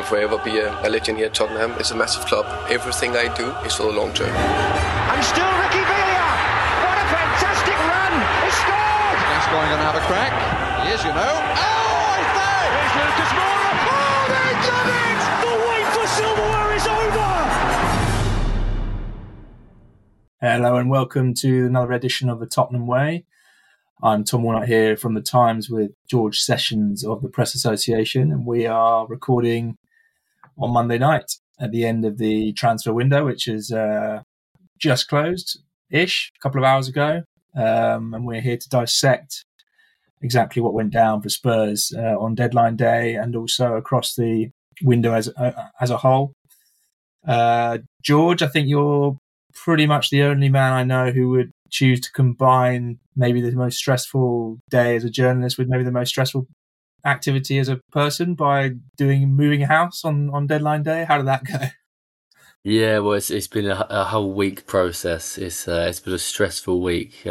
forever be a legend here at Tottenham. It's a massive club. Everything I do is for the long term. And still Ricky Villa. What a fantastic run. He scored. Gascoigne going to have a crack. He is, you know. Oh, I say! Here's Lucas Moura. Oh, they done it. The wait for silverware is over. Hello and welcome to another edition of the Tottenham Way. I'm Tom Warnock here from The Times with George Sessions of the Press Association, and we are recording on Monday night at the end of the transfer window, which is just closed-ish, a couple of hours ago, and we're here to dissect exactly what went down for Spurs on deadline day and also across the window as a whole. George, I think you're pretty much the only man I know who would choose to combine maybe the most stressful day as a journalist with maybe the most stressful activity as a person by moving a house on deadline day. How did that go? Yeah, well, it's been a whole week process. It's been a stressful week.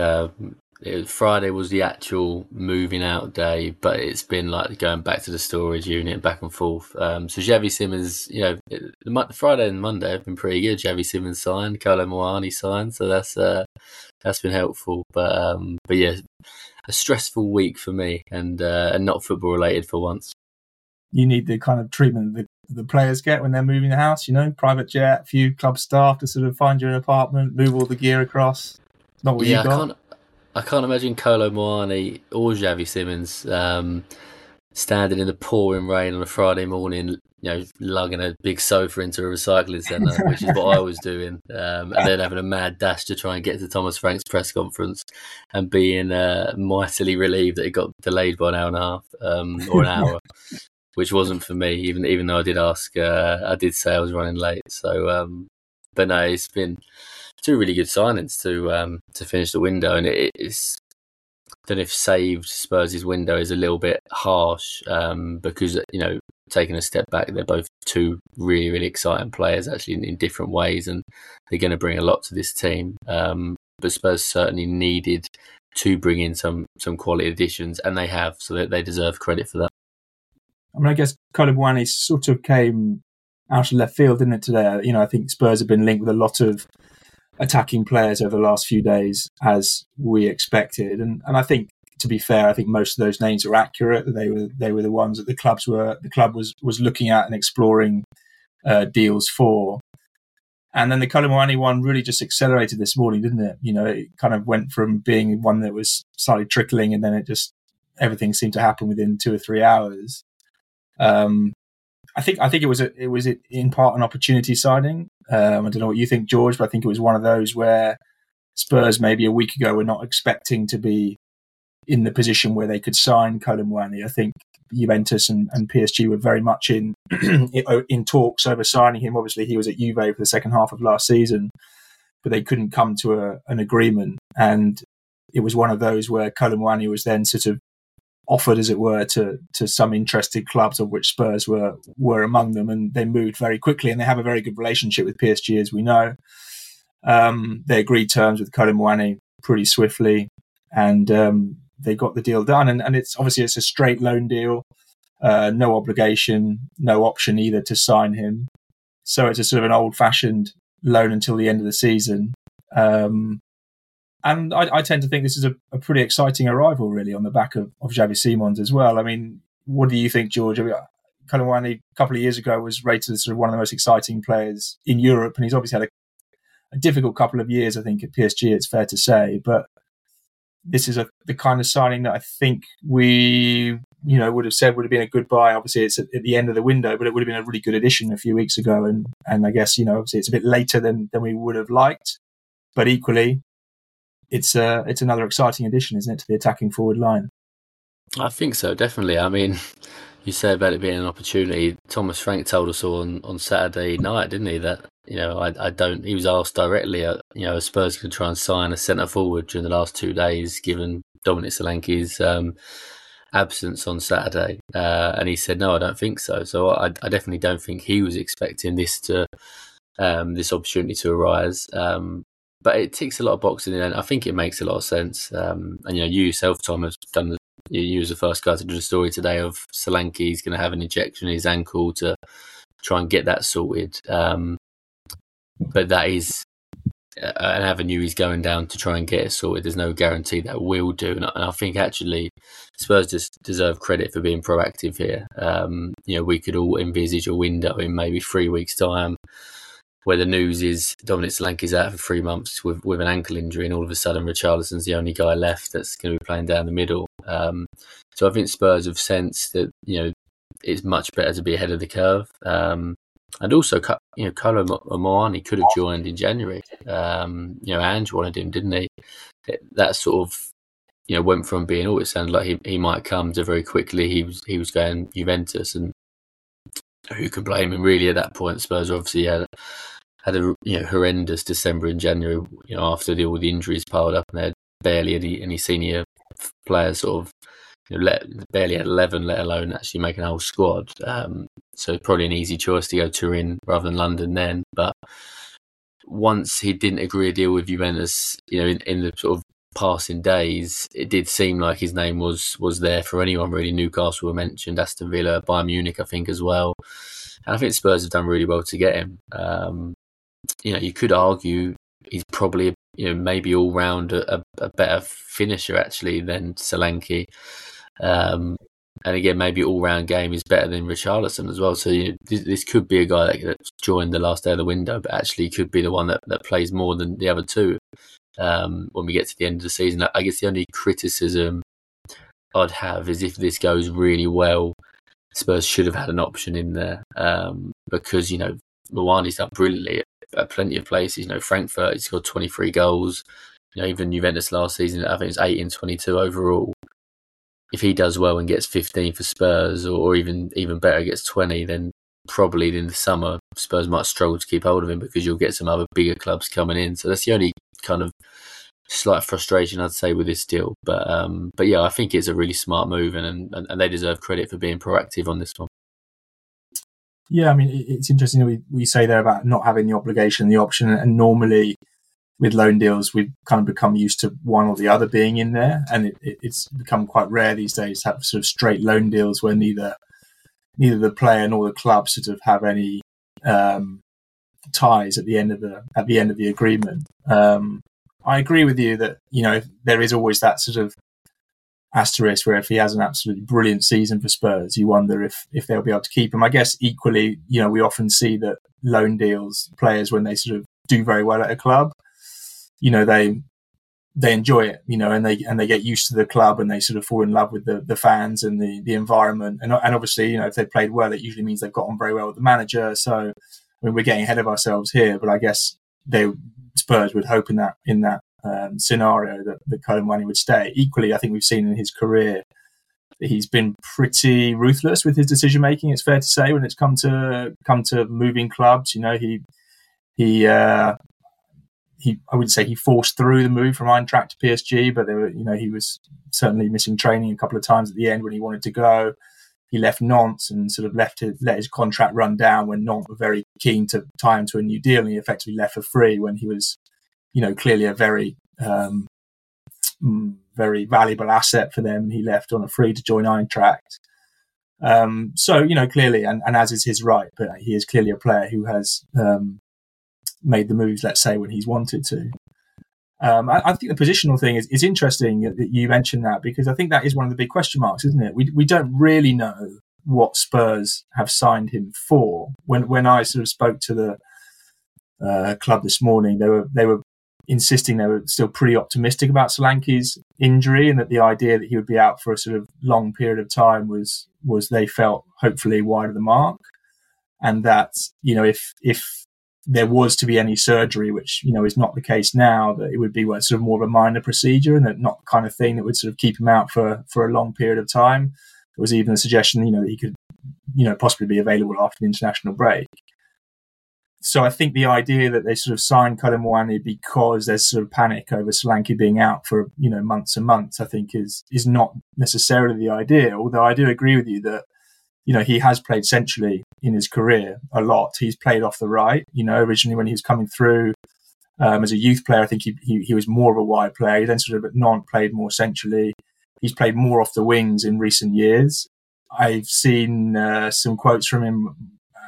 Friday was the actual moving out day, but it's been like going back to the storage unit, back and forth. So Xavi Simons, the Friday and Monday have been pretty good. Xavi Simons signed, Kolo Muani signed, so that's been helpful. But yeah, a stressful week for me, and not football related for once. You need the kind of treatment that the players get when they're moving the house, private jet, a few club staff to sort of find you an apartment, move all the gear across. Not what you got. I can't imagine Kolo Muani or Xavi Simons standing in the pouring rain on a Friday morning, lugging a big sofa into a recycling centre, which is what I was doing, and then having a mad dash to try and get to Thomas Frank's press conference and being mightily relieved that it got delayed by an hour and a half or an hour, which wasn't for me, even though I did ask. I did say I was running late. So, but no, it's been two really good signings to finish the window, and it's, I don't know if saved Spurs' window is a little bit harsh because taking a step back, they're both two really, really exciting players actually in different ways, and they're going to bring a lot to this team. But Spurs certainly needed to bring in some quality additions, and they have, so that they deserve credit for that. I mean, I guess Kolo Muani sort of came out of left field, didn't it, today? I think Spurs have been linked with a lot of attacking players over the last few days, as we expected, and I think, to be fair, I think most of those names are accurate. They were the ones that the club was looking at and exploring deals for. And then the Kolo Muani one really just accelerated this morning, didn't it? It kind of went from being one that was slightly trickling, and then everything seemed to happen within 2 or 3 hours. I think it was in part an opportunity signing. I don't know what you think, George, but I think it was one of those where Spurs maybe a week ago were not expecting to be in the position where they could sign Kolo Muani. I think Juventus and PSG were very much in talks over signing him. Obviously, he was at Juve for the second half of last season, but they couldn't come to an agreement. And it was one of those where Kolo Muani was then sort of offered, as it were, to some interested clubs, of which Spurs were among them, and they moved very quickly, and they have a very good relationship with PSG, as we know. They agreed terms with Kolo Muani pretty swiftly, and they got the deal done. And it's obviously a straight loan deal, no obligation, no option either to sign him. So it's a sort of an old-fashioned loan until the end of the season. And I tend to think this is a pretty exciting arrival, really, on the back of Xavi Simons as well. I mean, what do you think, George? Kolo Muani, a couple of years ago, was rated as sort of one of the most exciting players in Europe, and he's obviously had a difficult couple of years, I think, at PSG, it's fair to say. But this is the kind of signing that I think we would have said would have been a good buy. Obviously, it's at the end of the window, but it would have been a really good addition a few weeks ago. And I guess, obviously, it's a bit later than we would have liked. But equally, it's another exciting addition, isn't it, to the attacking forward line? I think so, definitely. I mean, you say about it being an opportunity. Thomas Frank told us all on Saturday night, didn't he, that he was asked directly, are Spurs going to try and sign a centre forward during the last 2 days, given Dominic Solanke's absence on Saturday, and he said no, I don't think so. So I definitely don't think he was expecting this opportunity to arise. But it ticks a lot of boxes, and I think it makes a lot of sense. And you yourself, Tom, have done. You was the first guy to do the story today of Solanke. He's going to have an injection in his ankle to try and get that sorted. But that is an avenue he's going down to try and get it sorted. There's no guarantee that will do, and I think actually Spurs just deserve credit for being proactive here. We could all envisage a window in maybe 3 weeks' time where the news is Dominic Solanke's out for 3 months with an ankle injury, and all of a sudden Richarlison's the only guy left that's going to be playing down the middle. So I think Spurs have sensed that it's much better to be ahead of the curve. And also, Kolo Muani could have joined in January. Ange wanted him, didn't he? That sort of, went from being, it sounded like he might come to very quickly. He was going Juventus, and who can blame him really at that point? Spurs obviously had a horrendous December and January. After all the injuries piled up, and they had barely any senior players sort of. Barely had 11, let alone actually making a whole squad. So probably an easy choice to go Turin rather than London then. But once he didn't agree a deal with Juventus, in the sort of passing days, it did seem like his name was there for anyone really. Newcastle were mentioned, Aston Villa, Bayern Munich, I think as well. And I think Spurs have done really well to get him. You could argue he's probably maybe all round a better finisher actually than Solanke. And again, maybe all-round game is better than Richarlison as well. So this could be a guy that joined the last day of the window, but actually could be the one that plays more than the other two when we get to the end of the season. I guess the only criticism I'd have is if this goes really well, Spurs should have had an option in there because, Muani's done brilliantly at plenty of places. Frankfurt, he scored 23 goals. Even Juventus last season, I think it's 8 in 22 overall. If he does well and gets 15 for Spurs, or even better, gets 20, then probably in the summer Spurs might struggle to keep hold of him because you'll get some other bigger clubs coming in. So that's the only kind of slight frustration I'd say with this deal. But yeah, I think it's a really smart move, and they deserve credit for being proactive on this one. Yeah, I mean, it's interesting that we say there about not having the obligation, the option, and normally with loan deals, we've kind of become used to one or the other being in there, and it's become quite rare these days to have sort of straight loan deals where neither the player nor the club sort of have any ties at the end of the agreement. I agree with you that there is always that sort of asterisk where if he has an absolutely brilliant season for Spurs, you wonder if they'll be able to keep him. I guess equally, we often see that loan deals, players when they sort of do very well at a club, they enjoy it, and they get used to the club, and they sort of fall in love with the fans and the environment. And obviously, if they played well, it usually means they've got on very well with the manager. So, I mean, we're getting ahead of ourselves here, but I guess Spurs would hope in that scenario that Kolo Muani would stay. Equally, I think we've seen in his career that he's been pretty ruthless with his decision making. It's fair to say when it's come to moving clubs. I wouldn't say he forced through the move from Eintracht to PSG, but he was certainly missing training a couple of times at the end when he wanted to go. He left Nantes and sort of let his contract run down when Nantes were very keen to tie him to a new deal, and he effectively left for free when he was, clearly a very, very valuable asset for them. He left on a free to join Eintracht. So, clearly, and as is his right, but he is clearly a player who has made the moves, let's say, when he's wanted to. I think the positional thing is interesting that you mentioned that, because I think that is one of the big question marks, isn't it? We don't really know what Spurs have signed him for. When I sort of spoke to the club this morning, they were insisting they were still pretty optimistic about Solanke's injury, and that the idea that he would be out for a sort of long period of time was they felt hopefully wide of the mark, and that if there was to be any surgery, which is not the case now, that it would be sort of more of a minor procedure, and that not the kind of thing that would sort of keep him out for a long period of time. There was even a suggestion that he could possibly be available after the international break. So I think the idea that they sort of signed Kolo Muani because there's sort of panic over Solanke being out for months and months, I think is not necessarily the idea. Although I do agree with you that he has played centrally in his career a lot. He's played off the right. Originally when he was coming through as a youth player, I think he was more of a wide player. He then sort of at Nantes played more centrally. He's played more off the wings in recent years. I've seen some quotes from him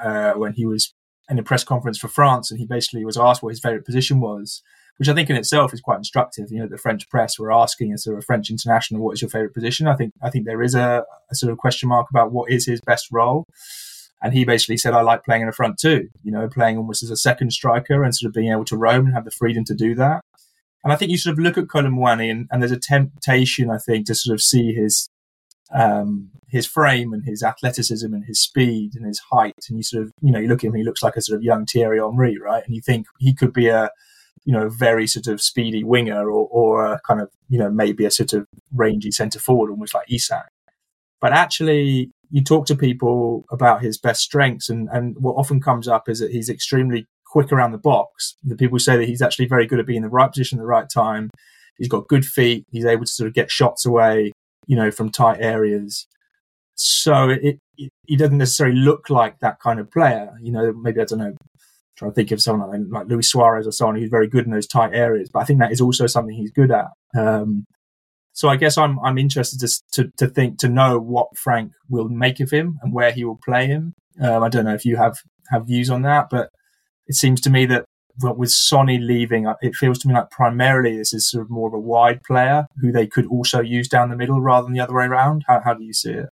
when he was in a press conference for France, and he basically was asked what his favourite position was, which I think in itself is quite instructive. The French press were asking as a French international, what is your favourite position? I think there is a sort of question mark about what is his best role. And he basically said, I like playing in a front two, playing almost as a second striker and sort of being able to roam and have the freedom to do that. And I think you sort of look at Kolo Muani and there's a temptation, I think, to sort of see his frame and his athleticism and his speed and his height. And you sort of, you look at him, he looks like a sort of young Thierry Henry, right? And you think he could be a very sort of speedy winger or a kind of, maybe a sort of rangy centre forward, almost like Isak. But actually, you talk to people about his best strengths, and what often comes up is that he's extremely quick around the box. The people say that he's actually very good at being in the right position at the right time. He's got good feet. He's able to sort of get shots away, from tight areas. So he doesn't necessarily look like that kind of player. Maybe, I don't know, trying to think of someone like Luis Suarez or someone who's very good in those tight areas. But I think that is also something he's good at. So I guess I'm interested to know what Frank will make of him and where he will play him. I don't know if you have views on that, but it seems to me that with Sonny leaving, it feels to me like primarily this is sort of more of a wide player who they could also use down the middle rather than the other way around. How do you see it?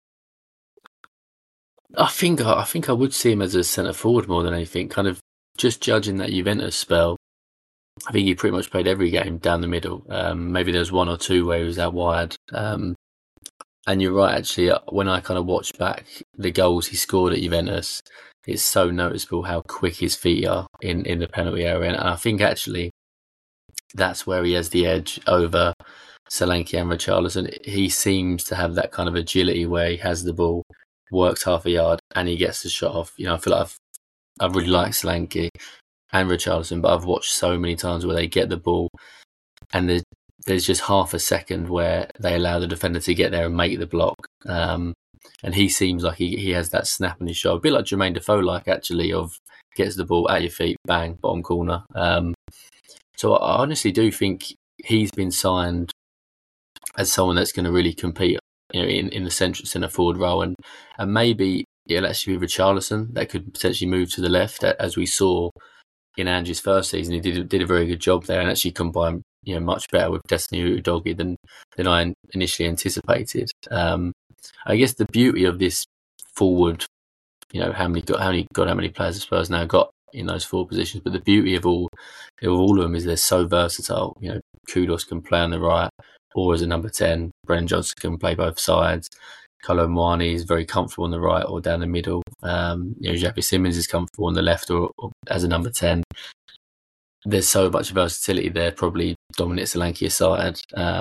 I think I would see him as a centre forward more than anything. Kind of just judging that Juventus spell, I think he pretty much played every game down the middle. Maybe there's one or two where he was out wide. And you're right, actually, when I kind of watch back the goals he scored at Juventus, it's so noticeable how quick his feet are in the penalty area. And I think actually that's where he has the edge over Solanke and Richarlison. He seems to have that kind of agility where he has the ball, works half a yard, and he gets the shot off. I feel like I've really liked Solanke and Richarlison, but I've watched so many times where they get the ball and there's just half a second where they allow the defender to get there and make the block. And he seems like he has that snap in his shot, a bit like Jermaine Defoe, actually, of gets the ball at your feet, bang, bottom corner. So I honestly do think he's been signed as someone that's going to really compete, in the centre forward role, and maybe it'll actually be Richarlison that could potentially move to the left, as we saw in Ange's first season. He did a very good job there and actually combined much better with Destiny Udogie than I initially anticipated. I guess the beauty of this forward, how many players the Spurs now got in those four positions, but the beauty of all of them is they're so versatile. Kudus can play on the right or as a number 10. Brennan Johnson can play both sides. Kolo Muani is very comfortable on the right or down the middle. Xavi Simons is comfortable on the left or as a number 10. There's so much versatility there, probably Dominic Solanke aside.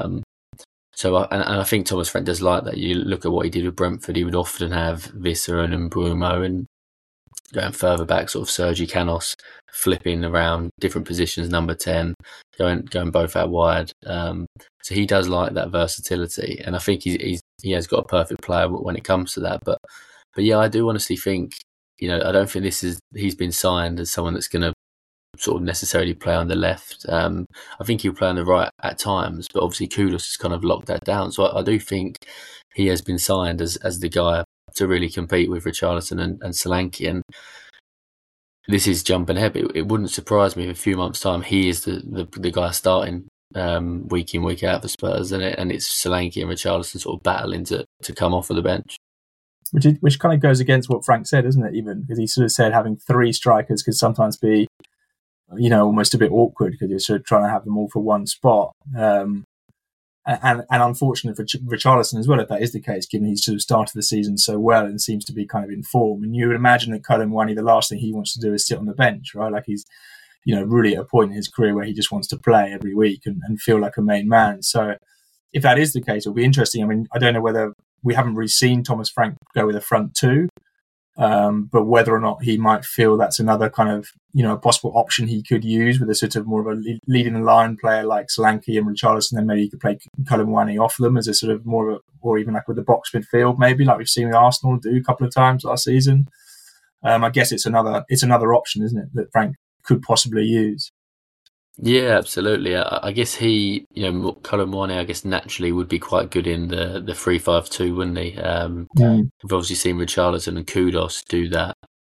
So I think Thomas Frank does like that. You look at what he did with Brentford, he would often have Visser and Bruno, and going further back, sort of Sergi Canos flipping around different positions, number 10, going both out wide. So he does like that versatility, and I think he has got a perfect player when it comes to that. But yeah, I do honestly think, I don't think he's been signed as someone that's going to sort of necessarily play on the left. I think he'll play on the right at times, but obviously Kudus has kind of locked that down. So I do think he has been signed as the guy to really compete with Richarlison and Solanke. And this is jumping ahead. It wouldn't surprise me if a few months' time he is the guy starting week in, week out for Spurs, and it's Solanke and Richarlison sort of battling to come off of the bench. Which kind of goes against what Frank said, isn't it? Even because he sort of said having three strikers could sometimes be, almost a bit awkward because you're sort of trying to have them all for one spot. And unfortunate for Richarlison as well, if that is the case, given he's sort of started the season so well and seems to be kind of in form. And you would imagine that Kolo Muani, the last thing he wants to do is sit on the bench, right? Like he's, really at a point in his career where he just wants to play every week and feel like a main man. So if that is the case, it'll be interesting. I mean, I don't know whether we haven't really seen Thomas Frank go with a front two. But whether or not he might feel that's another kind of, a possible option he could use with a sort of more of a leading the line player like Solanke and Richarlison, then maybe he could play Kolo Muani off them as a sort of more of or even like with the box midfield, maybe like we've seen with Arsenal do a couple of times last season. I guess it's another option, isn't it, that Frank could possibly use. Yeah, absolutely. I guess he, Kolo Muani, I guess naturally would be quite good in the 3-5-2, wouldn't he? We've obviously seen Richarlison and Kudus do that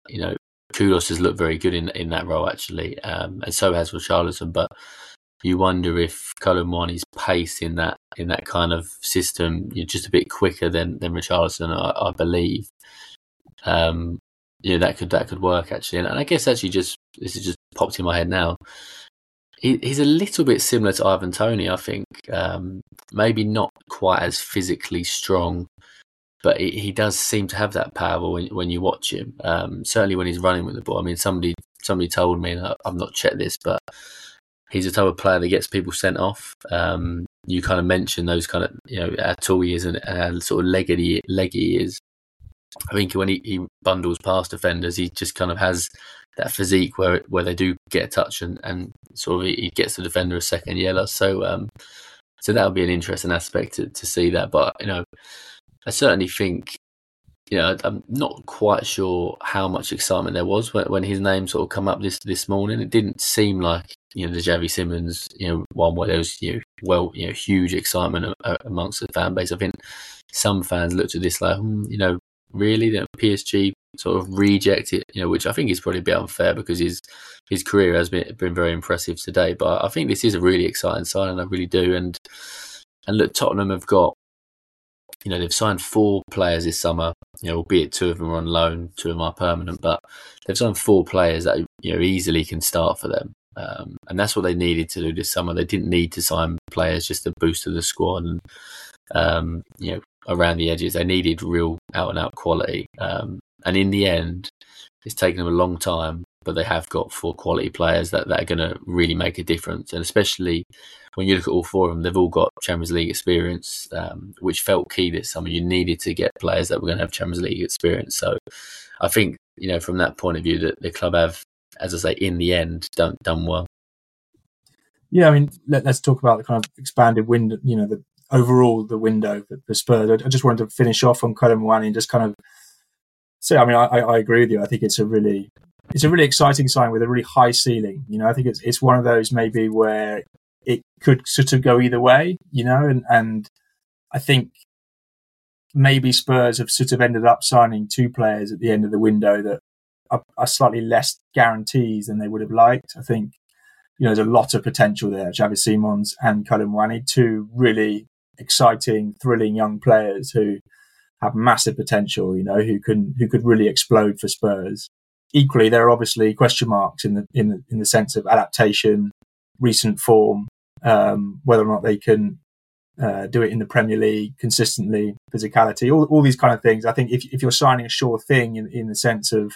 Kudus has looked very good in that role actually, and so has Richarlison. But you wonder if Kolo Muani's pace in that kind of system, just a bit quicker than Richarlison, I believe. That could work actually, and I guess actually this has just popped in my head now. He's a little bit similar to Ivan Toney, I think. Maybe not quite as physically strong, but he does seem to have that power when you watch him. Certainly when he's running with the ball. I mean, somebody told me, and I've not checked this, but he's the type of player that gets people sent off. You kind of mentioned those kind of, how tall he is and how sort of leggy he is. I think when he bundles past defenders, he just kind of has that physique where they do get a touch and sort of he gets the defender a second yellow. So that would be an interesting aspect to see that. But I certainly think I'm not quite sure how much excitement there was when his name sort of come up this morning. It didn't seem like the Xavi Simons one where there was huge excitement amongst the fan base. I think some fans looked at this like really the PSG sort of reject it, which I think is probably a bit unfair because his career has been very impressive today. But I think this is a really exciting sign, and I really do. And look, Tottenham have got, they've signed 4 players this summer, albeit 2 of them are on loan, 2 of them are permanent, but they've signed 4 players that easily can start for them. And that's what they needed to do this summer. They didn't need to sign players just to boost the squad and around the edges. They needed real out-and-out quality. And in the end, it's taken them a long time, but they have got 4 quality players that are going to really make a difference. And especially when you look at all 4 of them, they've all got Champions League experience, which felt key this summer. You needed to get players that were going to have Champions League experience. So I think, from that point of view, that the club have, as I say, in the end, done well. Yeah, I mean, let's talk about the kind of expanded window, the window for Spurs. I just wanted to finish off on Kolo Muani and just kind of say, I mean, I agree with you. I think it's a really exciting sign with a really high ceiling. I think it's one of those maybe where it could sort of go either way, and I think maybe Spurs have sort of ended up signing 2 players at the end of the window that are slightly less guarantees than they would have liked. I think, there's a lot of potential there. Xavi Simons and Kolo Muani, 2 really exciting, thrilling young players who have massive potential, who could really explode for Spurs. Equally, there are obviously question marks in the sense of adaptation, recent form, whether or not they can do it in the Premier League consistently, physicality, all these kind of things. I think if you're signing a sure thing in the sense of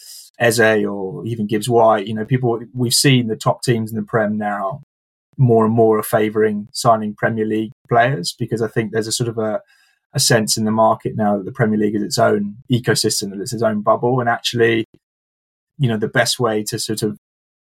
Eze or even Gibbs White, we've seen the top teams in the Prem now more and more are favouring signing Premier League players, because I think there's a sort of a sense in the market now that the Premier League is its own ecosystem, that it's its own bubble, and actually, the best way to sort of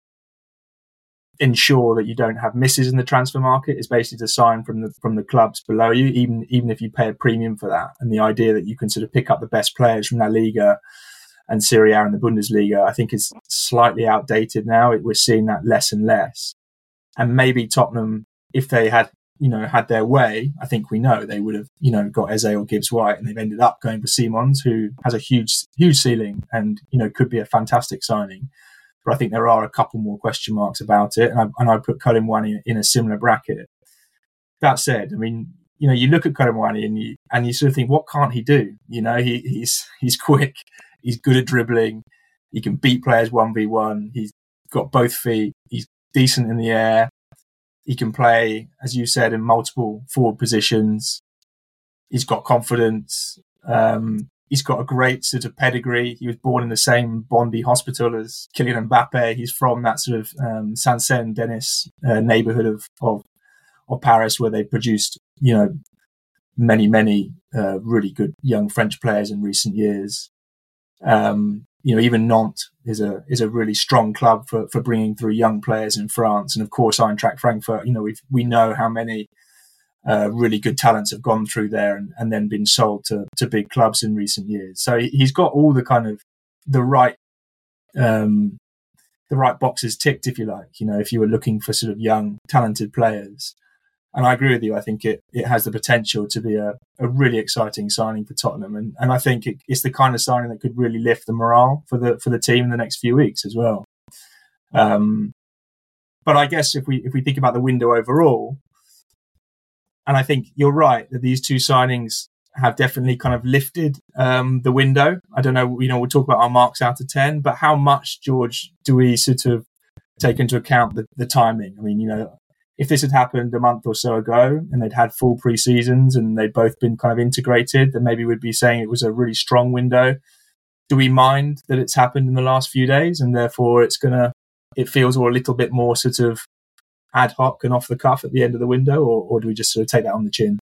ensure that you don't have misses in the transfer market is basically to sign from the clubs below you, even if you pay a premium for that. And the idea that you can sort of pick up the best players from La Liga and Serie A and the Bundesliga, I think is slightly outdated now. We're seeing that less and less. And maybe Tottenham, if they had their way, I think we know they would have, got Eze or Gibbs White, and they've ended up going for Simons, who has a huge ceiling and, could be a fantastic signing. But I think there are a couple more question marks about it. And I put Kolo Muani in a similar bracket. That said, I mean, you look at Kolo Muani and you sort of think, what can't he do? He's quick. He's good at dribbling. He can beat players 1v1. He's got both feet. He's decent in the air. He can play, as you said, in multiple forward positions. He's got confidence. He's got a great sort of pedigree. He was born in the same Bondy hospital as Kylian Mbappe. He's from that sort of Saint-Denis neighbourhood of Paris, where they produced, many really good young French players in recent years. Even Nantes is a really strong club for bringing through young players in France, and of course Eintracht Frankfurt. We know how many really good talents have gone through there and then been sold to big clubs in recent years. So he's got all the kind of the right boxes ticked, if you like. If you were looking for sort of young talented players, And I agree with you. I think it has the potential to be a really exciting signing for Tottenham. And I think it's the kind of signing that could really lift the morale for the team in the next few weeks as well. But I guess if we think about the window overall, and I think you're right that these two signings have definitely kind of lifted the window. I don't know, we'll talk about our marks out of 10, but how much, George, do we sort of take into account the timing? I mean, if this had happened a month or so ago and they'd had full pre-seasons and they'd both been kind of integrated, then maybe we'd be saying it was a really strong window. Do we mind that it's happened in the last few days and therefore it feels all a little bit more sort of ad hoc and off the cuff at the end of the window, or do we just sort of take that on the chin?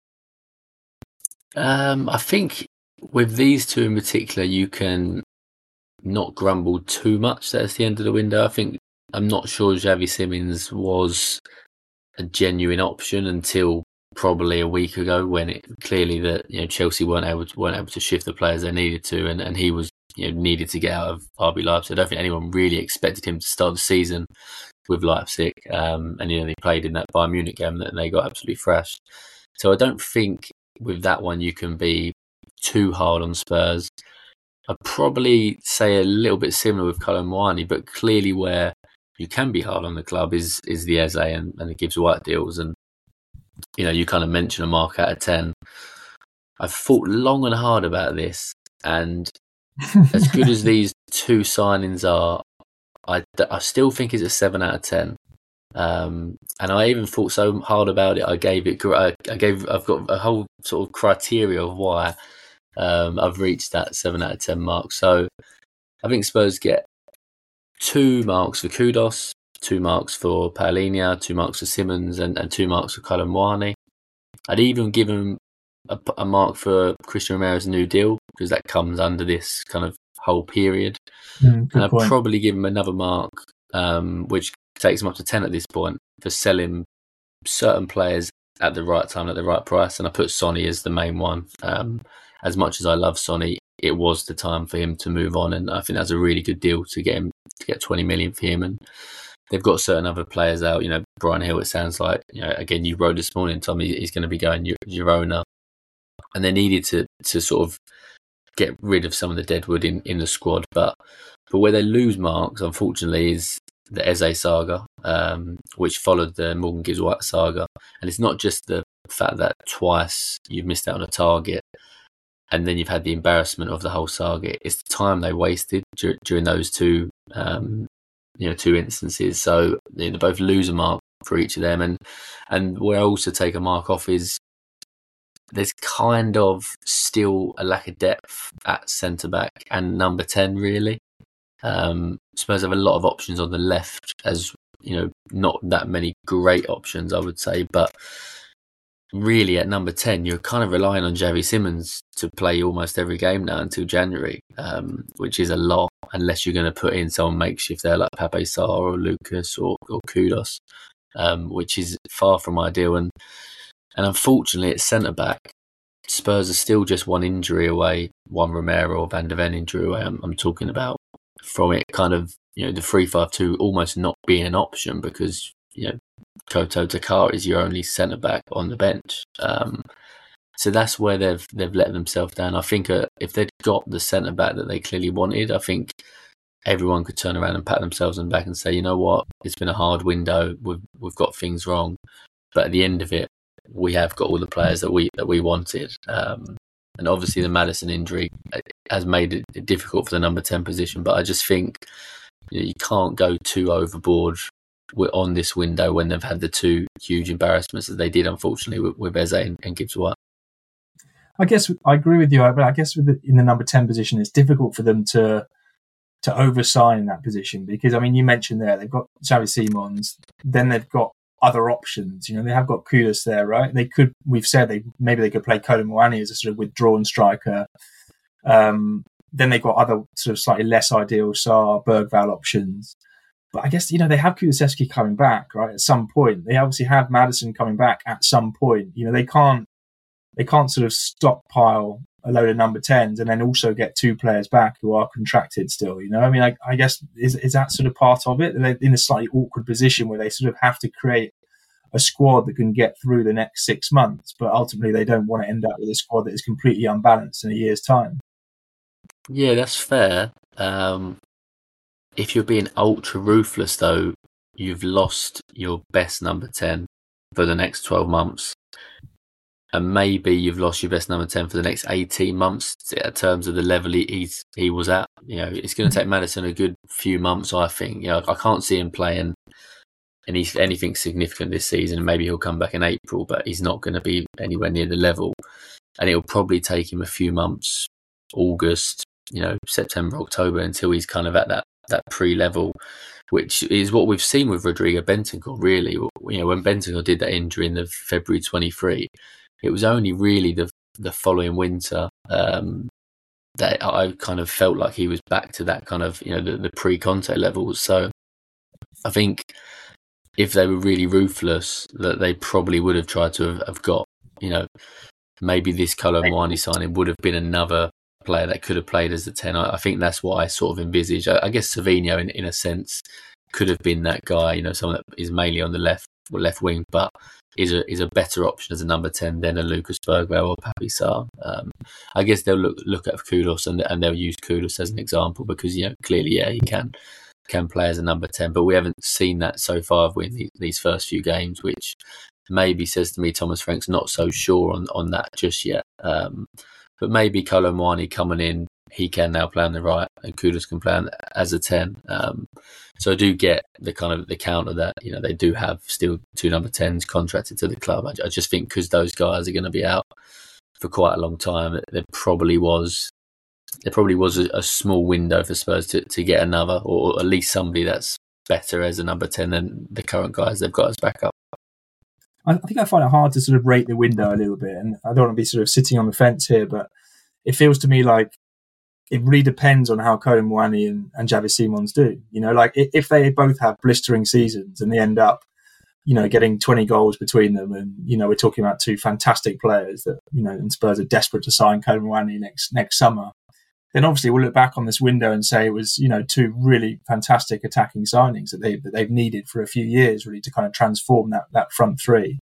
I think with these two in particular, you can not grumble too much that it's the end of the window. I'm not sure Xavi Simons was a genuine option until probably a week ago, when it clearly that Chelsea weren't able to shift the players they needed to, and he was needed to get out of RB Leipzig. I don't think anyone really expected him to start the season with Leipzig, and they played in that Bayern Munich game and they got absolutely thrashed. So I don't think with that one you can be too hard on Spurs. I'd probably say a little bit similar with Kolo Muani, but clearly where you can be hard on the club is the Eze and the Gibbs White deals. And you kind of mention a mark out of 10. I've thought long and hard about this, and as good as these two signings are, I still think it's a 7 out of 10. And I even thought so hard about it. I've got a whole sort of criteria of why I've reached that 7 out of 10 mark. So I think Spurs get 2 marks for Kudus, 2 marks for Palhinha, 2 marks for Simons, and 2 marks for Kolo Muani. I'd even give him a mark for Christian Romera's new deal, because that comes under this kind of whole period. And I'd probably give him another mark, which takes him up to 10 at this point, for selling certain players at the right time at the right price. And I put Sonny as the main one. As much as I love Sonny, it was the time for him to move on, and I think that's a really good deal to get 20 million for him. And they've got certain other players out. Brian Hill, it sounds like, again, you wrote this morning, Tom, he's going to be going Girona, and they needed to sort of get rid of some of the deadwood in the squad. But where they lose marks, unfortunately, is the Eze saga, which followed the Morgan Gibbs White saga. And it's not just the fact that twice you've missed out on a target and then you've had the embarrassment of the whole saga. It's the time they wasted during those two instances. So they both lose a mark for each of them. And where I also take a mark off is there's kind of still a lack of depth at centre-back and number 10, really. Spurs have a lot of options on the left, as not that many great options, I would say, but really at number 10 you're kind of relying on Xavi Simons to play almost every game now until January, which is a lot, unless you're going to put in someone makeshift there like Pape Sarr or Lucas or Kudus, which is far from ideal. And unfortunately at centre-back, Spurs are still just one injury away, one Romero or Van de Ven injury away, I'm talking about, from it kind of, the 3-5-2 almost not being an option, because, Koto Takara is your only centre-back on the bench. So that's where they've let themselves down. I think if they'd got the centre-back that they clearly wanted, I think everyone could turn around and pat themselves on the back and say, you know what, it's been a hard window, we've got things wrong. But at the end of it, we have got all the players that we wanted. And obviously the Maddison injury has made it difficult for the number 10 position. But I just think you can't go too overboard on this window when they've had the two huge embarrassments that they did, unfortunately, with Eze and Gibbs White. I guess I agree with you, but I guess in the number 10 position, it's difficult for them to oversign in that position, because, I mean, you mentioned there, they've got Xavi Simons, then they've got other options. They have got Kudus there, right? We've said maybe they could play Kolo Muani as a sort of withdrawn striker. Then they've got other sort of slightly less ideal Sarr, Bergvall options. But I guess, they have Kulusevski coming back, right, at some point. They obviously have Maddison coming back at some point. They can't sort of stockpile a load of number 10s and then also get 2 players back who are contracted still, I mean, I guess, is that sort of part of it? They're in a slightly awkward position where they sort of have to create a squad that can get through the next 6 months, but ultimately they don't want to end up with a squad that is completely unbalanced in a year's time. Yeah, that's fair. If you're being ultra ruthless, though, you've lost your best number 10 for the next 12 months. And maybe you've lost your best number 10 for the next 18 months in terms of the level he was at. It's going to take Maddison a good few months, I think. I can't see him playing anything significant this season. Maybe he'll come back in April, but he's not going to be anywhere near the level. And it'll probably take him a few months, August, September, October, until he's kind of at that pre-level, which is what we've seen with Rodrigo Bentancur, really. When Bentancur did that injury in the February 23, it was only really the following winter that I kind of felt like he was back to that kind of, the pre-Conte levels. So I think if they were really ruthless, that they probably would have tried to have got, maybe this Kolo Muani signing would have been another player that could have played as a 10. I think that's what I sort of envisage. I guess Savinho, in a sense, could have been that guy, someone that is mainly on the left wing, but is a better option as a number 10 than a Lucas Bergwijn or Papi Sarr. I guess they'll look at Kudus and they'll use Kudus as an example because, clearly, he can play as a number 10, but we haven't seen that so far with these first few games, which maybe says to me Thomas Frank's not so sure on that just yet. But maybe Kolo Muani coming in, he can now play on the right, and Kudus can play as a 10. So I do get the counter that they do have still 2 number 10s contracted to the club. I just think because those guys are going to be out for quite a long time, there probably was a small window for Spurs to get another, or at least somebody that's better as a number 10 than the current guys they've got as backup. I think I find it hard to sort of rate the window a little bit, and I don't want to be sort of sitting on the fence here, but it feels to me like it really depends on how Kolo Muani and Xavi Simons do. If they both have blistering seasons and they end up, getting 20 goals between them, and we're talking about 2 fantastic players that and Spurs are desperate to sign Kolo Muani next summer, then obviously we'll look back on this window and say it was 2 really fantastic attacking signings that they've needed for a few years, really, to kind of transform that front 3.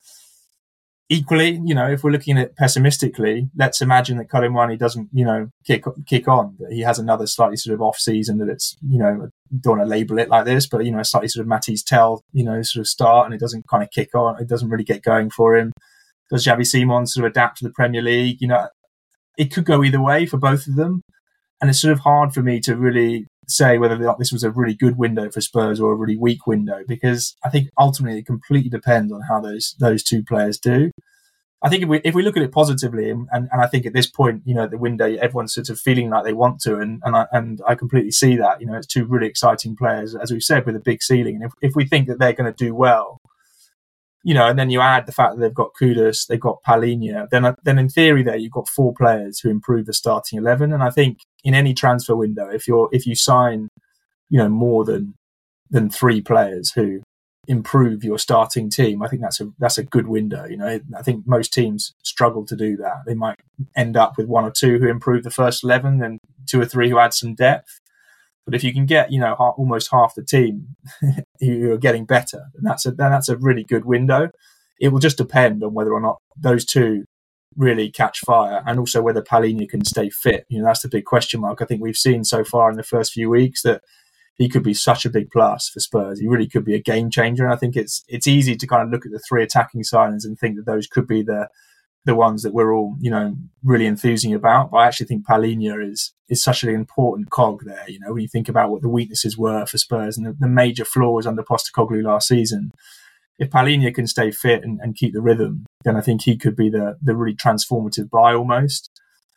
Equally, if we're looking at it pessimistically, let's imagine that Kolo Muani doesn't, kick on, that he has another slightly sort of off season, that it's, don't want to label it like this, but, a slightly sort of Matisse Tell, sort of start, and it doesn't kind of kick on. It doesn't really get going for him. Does Xavi Simons sort of adapt to the Premier League? It could go either way for both of them. And it's sort of hard for me to really say whether this was a really good window for Spurs or a really weak window, because I think ultimately it completely depends on how those 2 players do. I think if we look at it positively, and I think at this point, the window, everyone's sort of feeling like they want to, and I completely see that. It's 2 really exciting players, as we've said, with a big ceiling. And if we think that they're going to do well, and then you add the fact that they've got Kudus, they've got Palhinha, then in theory there you've got 4 players who improve the starting 11. And I think in any transfer window, if you sign, more than 3 players who improve your starting team, I think that's a good window. I think most teams struggle to do that. They might end up with 1 or 2 who improve the first 11, and 2 or 3 who add some depth. But if you can get, almost half the team who are getting better, then that's a really good window. It will just depend on whether or not those 2 really catch fire, and also whether Palhinha can stay fit. That's the big question mark. I think we've seen so far in the first few weeks that he could be such a big plus for Spurs. He really could be a game changer. And I think it's easy to kind of look at the 3 attacking signings and think that those could be the ones that we're all, really enthusing about. But I actually think Palhinha is such an important cog there. When you think about what the weaknesses were for Spurs and the major flaws under Postecoglou last season, if Palhinha can stay fit and keep the rhythm, then I think he could be the really transformative buy almost.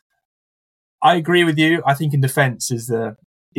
I agree with you. I think in defence is the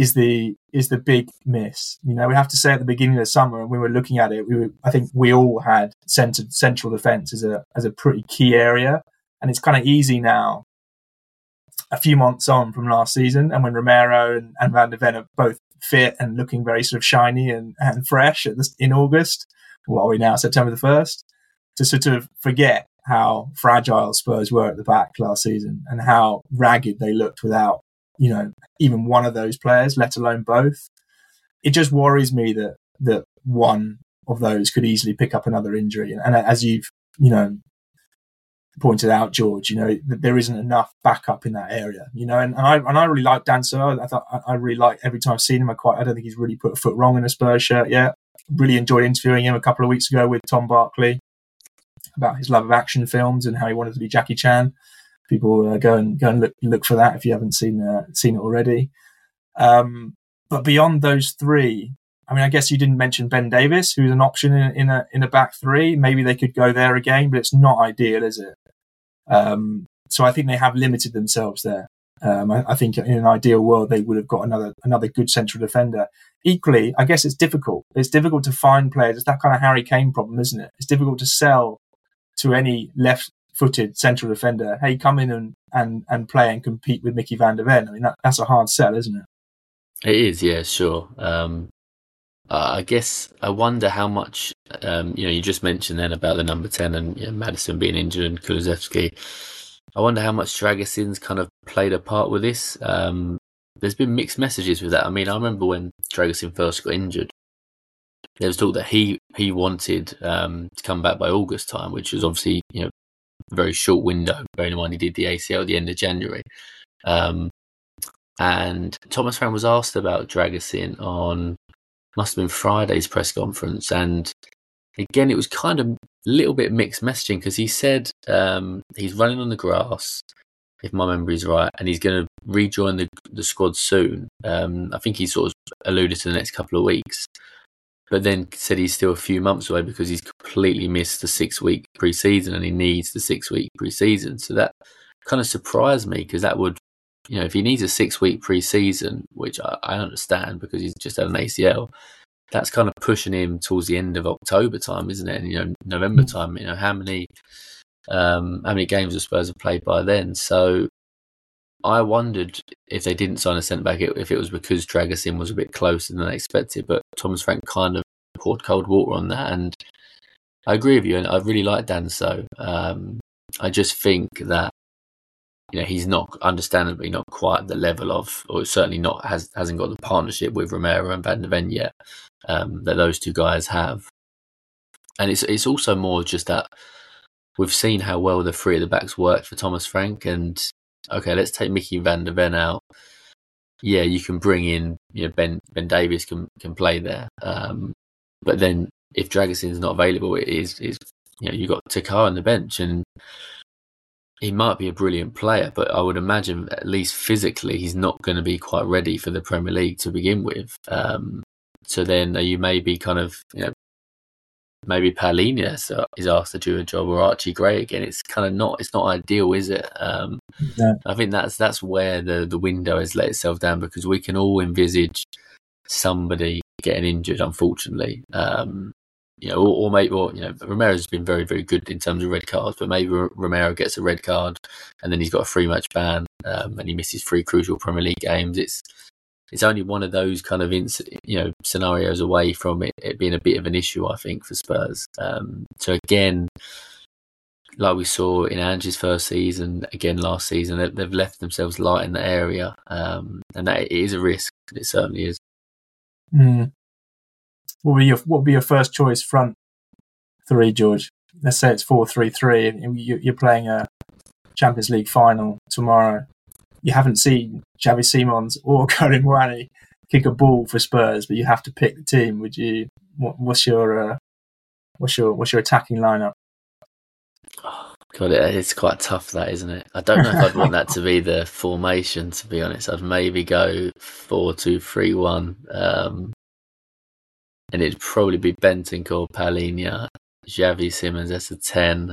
big miss. We have to say at the beginning of the summer, when we were looking at it, I think we all had central defence as a pretty key area, and it's kind of easy now, a few months on from last season, and when Romero and Van de Ven are both fit and looking very sort of shiny and fresh in August. What are we now? September the 1st, to sort of forget how fragile Spurs were at the back last season and how ragged they looked without, even one of those players, let alone both. It just worries me that one of those could easily pick up another injury. And as you've, pointed out, George, that there isn't enough backup in that area, and I really like Danso. I really like, every time I've seen him, I don't think he's really put a foot wrong in a Spurs shirt yet. Really enjoyed interviewing him a couple of weeks ago with Tom Barkley about his love of action films and how he wanted to be Jackie Chan. People go and look for that if you haven't seen it already. But beyond those three, I mean, I guess you didn't mention Ben Davies, who's an option in a back three. Maybe they could go there again, but it's not ideal, is it? So I think they have limited themselves there. I think in an ideal world they would have got another good central defender. Equally, I guess it's difficult. It's difficult to find players. It's that kind of Harry Kane problem, isn't it? It's difficult to sell to any left-footed central defender, hey, come in and play and compete with Mickey van der Ven. I mean, that's a hard sell, isn't it? It is, yeah, sure. I guess I wonder how much, you just mentioned then about the number 10 and Maddison being injured and Kulusevski. I wonder how much Dragusin's kind of played a part with this. There's been mixed messages with that. I mean, I remember when Dragusin first got injured, there was talk that he wanted to come back by August time, which was obviously, a very short window, bearing in mind he did the ACL at the end of January. And Thomas Frank was asked about Dragusin on, must have been Friday's press conference, and again it was kind of a little bit mixed messaging, because he said he's running on the grass, if my memory is right, and he's going to rejoin the squad soon. I think he sort of alluded to the next couple of weeks, but then said he's still a few months away because he's completely missed the 6-week pre-season and he needs the 6-week pre-season. So that kind of surprised me, because that would, if he needs a 6-week pre-season, which I understand because he's just had an ACL, that's kind of pushing him towards the end of October time, isn't it? And November time. How many games the Spurs have played by then? So I wondered if they didn't sign a centre back, if it was because Dragusin was a bit closer than they expected. But Thomas Frank kind of poured cold water on that, and I agree with you. And I really like Danso. I just think that he's understandably not quite at the level of, or certainly hasn't got the partnership with Romero and Van der Ven yet that those two guys have. And it's also more just that we've seen how well the three of the backs worked for Thomas Frank. And okay, let's take Mickey van der Ven out. Yeah, you can bring in, Ben Davies can play there. But then if Dragusin's not available, it is you've got Takar on the bench, and he might be a brilliant player, but I would imagine at least physically he's not going to be quite ready for the Premier League to begin with. So then you maybe kind of, maybe Palhinha is asked to do a job, or Archie Gray again. It's kind of it's not ideal, is it? Yeah. I think that's where the window has let itself down, because we can all envisage somebody getting injured, unfortunately. Romero's been very, very good in terms of red cards, but maybe Romero gets a red card and then he's got a 3-match ban, and he misses 3 crucial Premier League games. It's only one of those kind of scenarios away from it being a bit of an issue, I think, for Spurs. So again, like we saw in Ange's first season, again last season, they've left themselves light in the area, and that it is a risk. It certainly is. Mm. What would be your first choice front three, George? Let's say it's 4-3-3, and you're playing a Champions League final tomorrow. You haven't seen Xavi Simons or Kolo Muani kick a ball for Spurs, but you have to pick the team. Would you? What's your attacking lineup? Oh, God, it's quite tough, that, isn't it? I don't know if I'd want that to be the formation. To be honest, I'd maybe go 4-2-3-1. And it'd probably be Bentancur, Palhinha, Xavi Simons, that's a 10.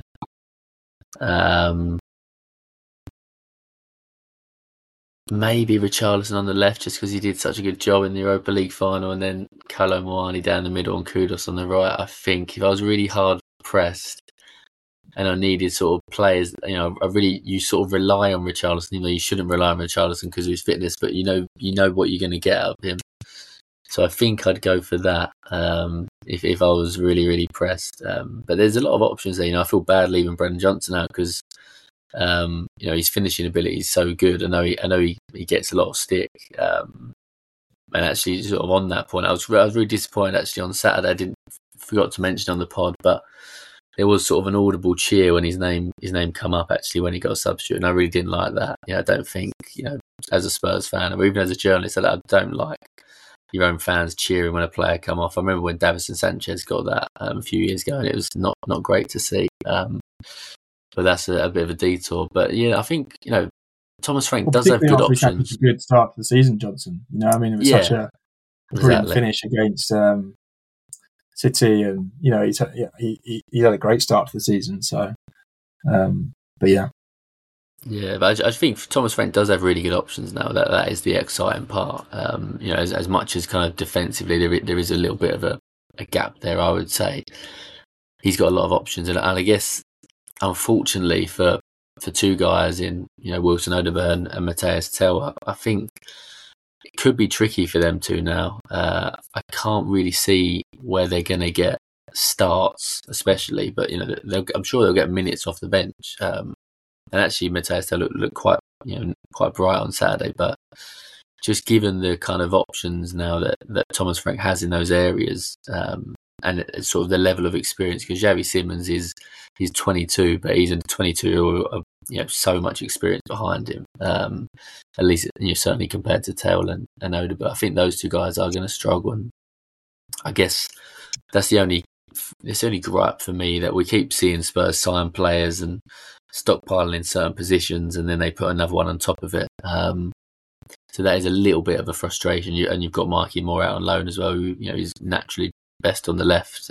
Maybe Richarlison on the left, just because he did such a good job in the Europa League final, and then Kolo Muani down the middle and Kudus on the right. I think if I was really hard pressed and I needed sort of players, you sort of rely on Richarlison, even though you shouldn't rely on Richarlison because of his fitness, but you know what you're going to get out of him. So I think I'd go for that if I was really, really pressed. But there's a lot of options there. I feel bad leaving Brennan Johnson out because his finishing ability is so good. I know he gets a lot of stick. And actually, sort of on that point, I was really disappointed actually on Saturday. I didn't forgot to mention on the pod, but there was sort of an audible cheer when his name come up actually when he got a substitute, and I really didn't like that. I don't think, as a Spurs fan or even as a journalist, I don't like your own fans cheering when a player come off. I remember when Davinson Sanchez got that a few years ago, and it was not great to see. But that's a bit of a detour. But I think Thomas Frank does have good options. A good start to the season, Johnson. It was such a brilliant finish against City, and he had a great start to the season. So, but yeah. Yeah, but I think Thomas Frank does have really good options now. That is the exciting part. As much as kind of defensively, there is a little bit of a gap there, I would say. He's got a lot of options, and I guess, unfortunately for two guys in Wilson Odobert and Matthias Tel, I think it could be tricky for them two now. I can't really see where they're going to get starts, especially, but I'm sure they'll get minutes off the bench. And actually, Matthias Tel looked quite bright on Saturday, but just given the kind of options now that Thomas Frank has in those areas, and it's sort of the level of experience, because Xavi Simons he's 22, but he's a 22 so much experience behind him. At least certainly compared to Tel and Odobert. I think those two guys are going to struggle, and I guess that's the only gripe for me, that we keep seeing Spurs sign players and stockpiling in certain positions, and then they put another one on top of it. So that is a little bit of a frustration. And you've got Mikey Moore out on loan as well, who he's naturally best on the left.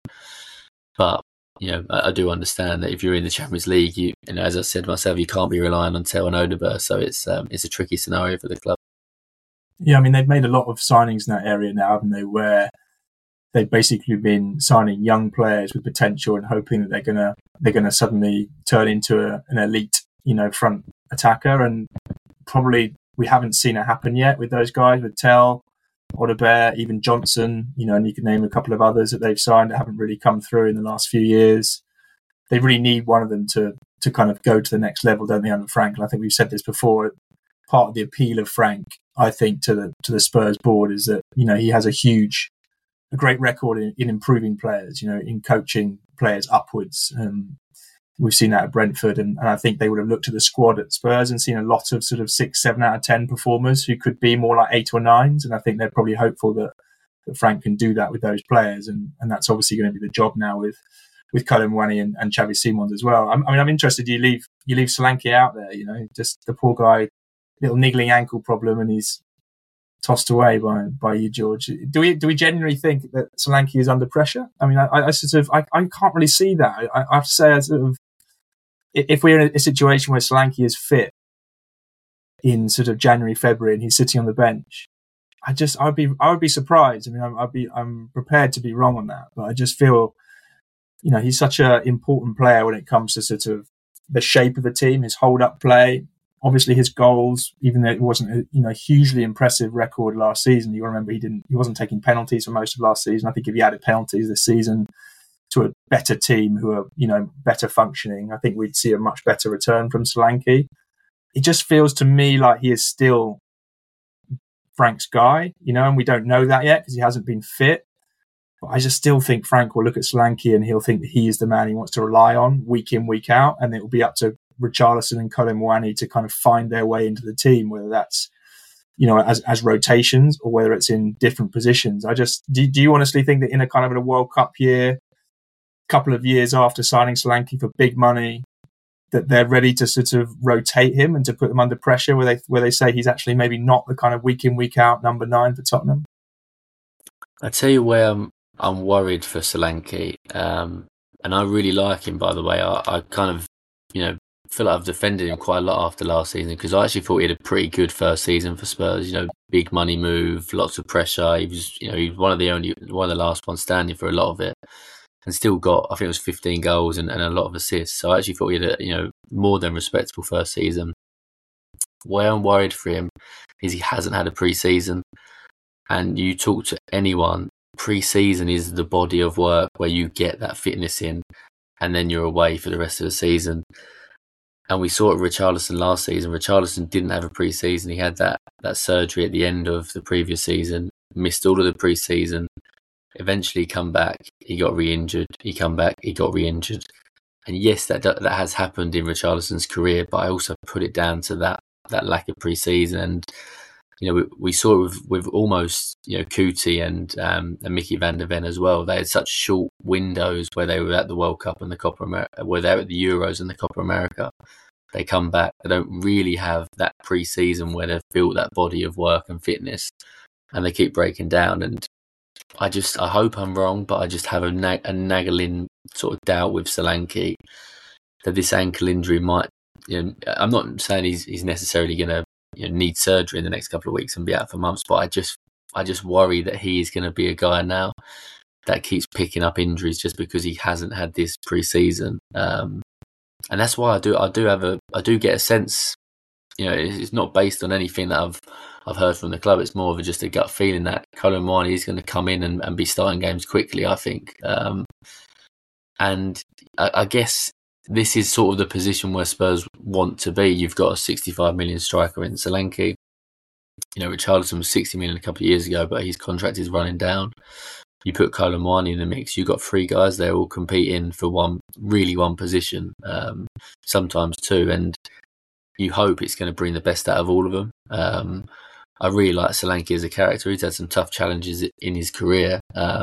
But I do understand that if you're in the Champions League, as I said myself, you can't be relying on Tel and Odobert. So it's a tricky scenario for the club. Yeah, they've made a lot of signings in that area now, haven't they? Where they've basically been signing young players with potential and hoping that they're gonna suddenly turn into an elite, front attacker. And probably we haven't seen it happen yet with those guys, with Tel, Odobert, even Johnson. And you can name a couple of others that they've signed that haven't really come through in the last few years. They really need one of them to kind of go to the next level, don't they, under Frank? And I think we've said this before. Part of the appeal of Frank, I think, to the Spurs board is that he has a great record in improving players, in coaching players upwards. We've seen that at Brentford, and I think they would have looked at the squad at Spurs and seen a lot of sort of 6, 7 out of 10 performers who could be more like 8 or 9s. And I think they're probably hopeful that Frank can do that with those players. And that's obviously going to be the job now with Kolo Muani and Xavi Simons as well. I'm interested. You leave Solanke out there, just the poor guy, little niggling ankle problem, and he's tossed away by you, George. Do we genuinely think that Solanke is under pressure? I can't really see that. I have to say, if we're in a situation where Solanke is fit in sort of January, February, and he's sitting on the bench, I would be surprised. I'm prepared to be wrong on that, but I just feel, he's such an important player when it comes to sort of the shape of the team, his hold-up play. Obviously, his goals, even though it wasn't a hugely impressive record last season, you remember he wasn't taking penalties for most of last season. I think if he added penalties this season to a better team who are better functioning, I think we'd see a much better return from Solanke. It just feels to me like he is still Frank's guy, and we don't know that yet because he hasn't been fit. But I just still think Frank will look at Solanke and he'll think that he is the man he wants to rely on week in, week out, and it will be up to Richarlison and Kolo Muani to kind of find their way into the team, whether that's as rotations or whether it's in different positions. Do you honestly think that in a kind of a World Cup year, couple of years after signing Solanke for big money, that they're ready to sort of rotate him and to put him under pressure, where they say he's actually maybe not the kind of week in, week out number 9 for Tottenham? I tell you where I'm worried for Solanke, and I really like him, by the way. I kind of feel like I've defended him quite a lot after last season, because I actually thought he had a pretty good first season for Spurs. Big money move, lots of pressure. He was one of the last ones standing for a lot of it, and still got, I think it was 15 goals and a lot of assists. So I actually thought he had a more than respectable first season. Where I'm worried for him is he hasn't had a pre-season, and you talk to anyone, pre-season is the body of work where you get that fitness in, and then you're away for the rest of the season. And we saw it with Richarlison last season. Richarlison didn't have a pre-season. He had that surgery at the end of the previous season, missed all of the pre-season. eventually come back, he got re-injured, he come back, he got re-injured. And yes, that has happened in Richarlison's career, but I also put it down to that lack of pre-season. And we saw it with almost Kuti and Mickey van der Ven as well. They had such short windows where they were at the World Cup and the Copa America, where they were at the Euros and the Copa America. They come back, they don't really have that pre-season where they've built that body of work and fitness, and they keep breaking down. And I hope I'm wrong, but I just have a nagging sort of doubt with Solanke that this ankle injury might. I'm not saying he's necessarily going to need surgery in the next couple of weeks and be out for months, but I just worry that he is going to be a guy now that keeps picking up injuries just because he hasn't had this pre-season. And that's why I do get a sense, it's not based on anything that I've heard from the club. It's more of just a gut feeling that Kolo Muani is going to come in and be starting games quickly, I think. And I guess this is sort of the position where Spurs want to be. You've got a 65 million striker in Solanke. Richarlison was 60 million a couple of years ago, but his contract is running down. You put Kolo Muani in the mix, you've got three guys there all competing for one position, sometimes two, and you hope it's going to bring the best out of all of them. I really like Solanke as a character. He's had some tough challenges in his career.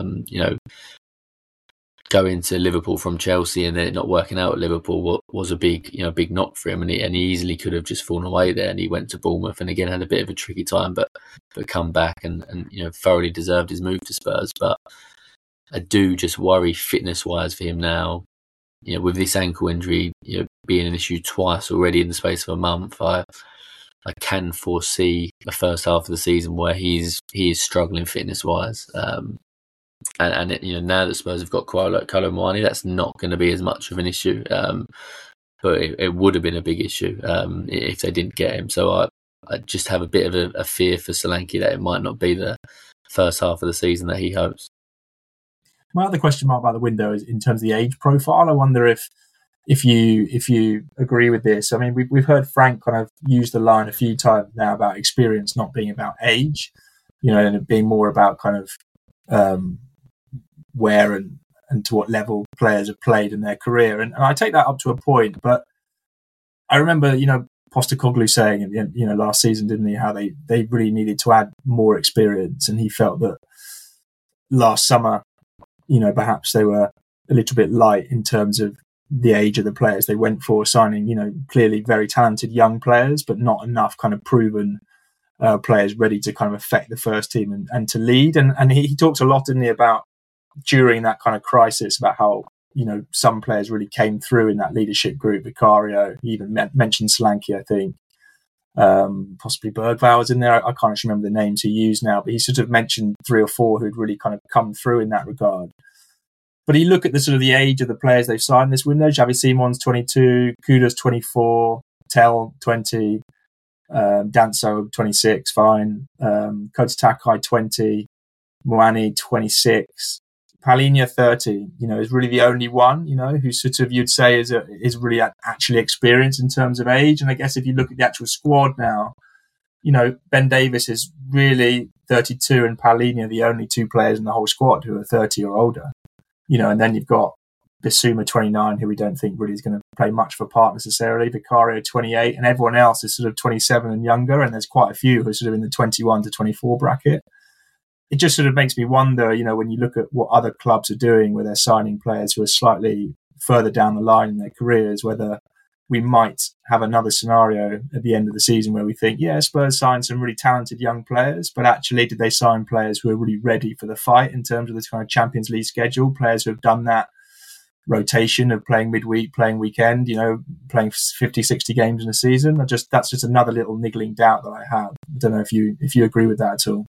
Going to Liverpool from Chelsea and then it not working out at Liverpool was a big knock for him, and he easily could have just fallen away there. And he went to Bournemouth and again had a bit of a tricky time, but come back and thoroughly deserved his move to Spurs. But I do just worry fitness wise for him now. With this ankle injury, being an issue twice already in the space of a month, I can foresee the first half of the season where he is struggling fitness wise. And now that Spurs have got Kolo Muani, that's not going to be as much of an issue. But it would have been a big issue if they didn't get him. So I just have a bit of a fear for Solanke that it might not be the first half of the season that he hopes. My other question mark about the window is in terms of the age profile. I wonder if you agree with this. I mean, we've heard Frank kind of use the line a few times now about experience not being about age, and it being more about kind of where and to what level players have played in their career. And I take that up to a point, but I remember, Postecoglou saying, last season, didn't he, how they really needed to add more experience. And he felt that last summer, perhaps they were a little bit light in terms of the age of the players they went for, signing, clearly very talented young players, but not enough kind of proven players ready to kind of affect the first team and to lead. And he talked a lot, didn't he, about during that kind of crisis about how, some players really came through in that leadership group. Vicario, he even mentioned Solanke, I think. Possibly Bergvall was in there. I can't actually remember the names he used now, but he sort of mentioned 3 or 4 who'd really kind of come through in that regard. But you look at the sort of the age of the players they've signed this window. Xavi Simon's 22, Kuda's 24, Tel 20, Danso 26, fine. Kota Takai 20, Muani 26, Palhinha 30. Is really the only one who sort of you'd say is really actually experienced in terms of age. And I guess if you look at the actual squad now, Ben Davies is really 32 and Palhinha the only 2 players in the whole squad who are 30 or older. And then you've got Bissouma 29, who we don't think really is going to play much for part necessarily. Vicario 28, and everyone else is sort of 27 and younger. And there's quite a few who are sort of in the 21 to 24 bracket. It just sort of makes me wonder, when you look at what other clubs are doing where they're signing players who are slightly further down the line in their careers, whether we might have another scenario at the end of the season where we think, yeah, Spurs signed some really talented young players, but actually did they sign players who are really ready for the fight in terms of this kind of Champions League schedule, players who have done that rotation of playing midweek, playing weekend, playing 50, 60 games in a season. That's just another little niggling doubt that I have. I don't know if you agree with that at all.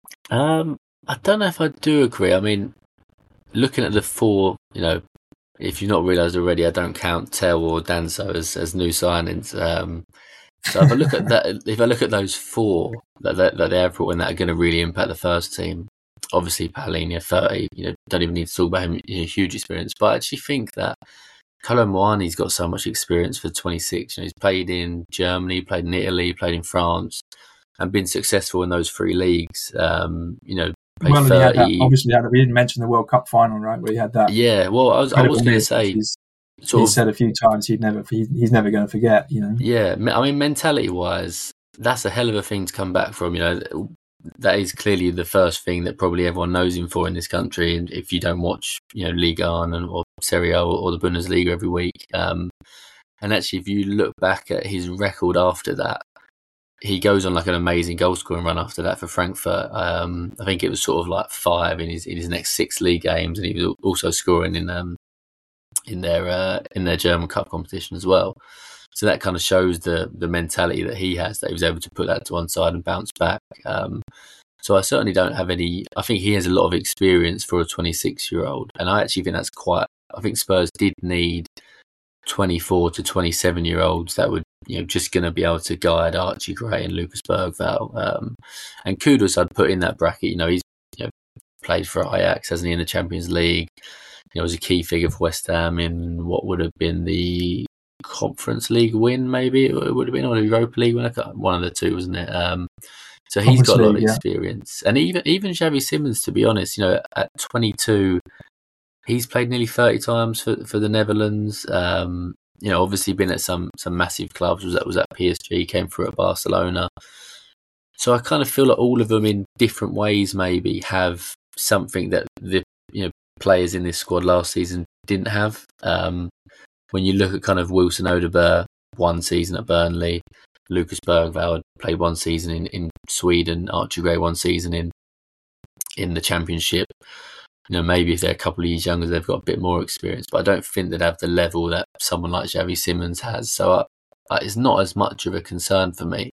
I don't know if I do agree. I mean, looking at the 4, if you've not realised already, I don't count Tel or Danso as new signings. So if I look at that, if I look at those 4 that they have brought in that are going to really impact the first team, obviously Palhinha 30, don't even need to talk about him, huge experience. But I actually think that Kolo Muani's got so much experience for 26. He's played in Germany, played in Italy, played in France, and been successful in those 3 leagues. played well, 30. Obviously, we didn't mention the World Cup final, right? Where he had that. Yeah, well, I was going to say, he's said a few times he's never going to forget. You know. Yeah, I mean, mentality-wise, that's a hell of a thing to come back from. You know, that is clearly the first thing that probably everyone knows him for in this country. And if you don't watch, you know, Liga or Serie A or the Bundesliga every week, and actually, if you look back at his record after that, he goes on like an amazing goal scoring run after that for Frankfurt. I think it was sort of like 5 in his next 6 league games, and he was also scoring in their German Cup competition as well. So that kind of shows the mentality that he has, that he was able to put that to one side and bounce back. So I certainly don't have any. I think he has a lot of experience for a 26-year-old, and I actually think that's quite. I think Spurs did need 24 to 27-year-olds that would, you know, just going to be able to guide Archie Gray and Lucas Bergvall. And Kudus I'd put in that bracket. You know, he's played for Ajax, hasn't he, in the Champions League? You know, was a key figure for West Ham in what would have been the Conference League win, maybe it would have been, or the Europa League win, one of the two, wasn't it? So he's got a lot of experience, and even Xavi Simons, to be honest, you know, at 22, he's played nearly 30 times for the Netherlands. You know, obviously been at some massive clubs. Was at PSG, came through at Barcelona. So I kind of feel like all of them, in different ways, maybe have something that the players in this squad last season didn't have. When you look at kind of Wilson Odobert, 1 season at Burnley, Lucas Bergvall played 1 season in Sweden, Archie Gray 1 season in the Championship. You know, maybe if they're a couple of years younger, they've got a bit more experience, but I don't think they'd have the level that someone like Xavi Simons has. So it's not as much of a concern for me.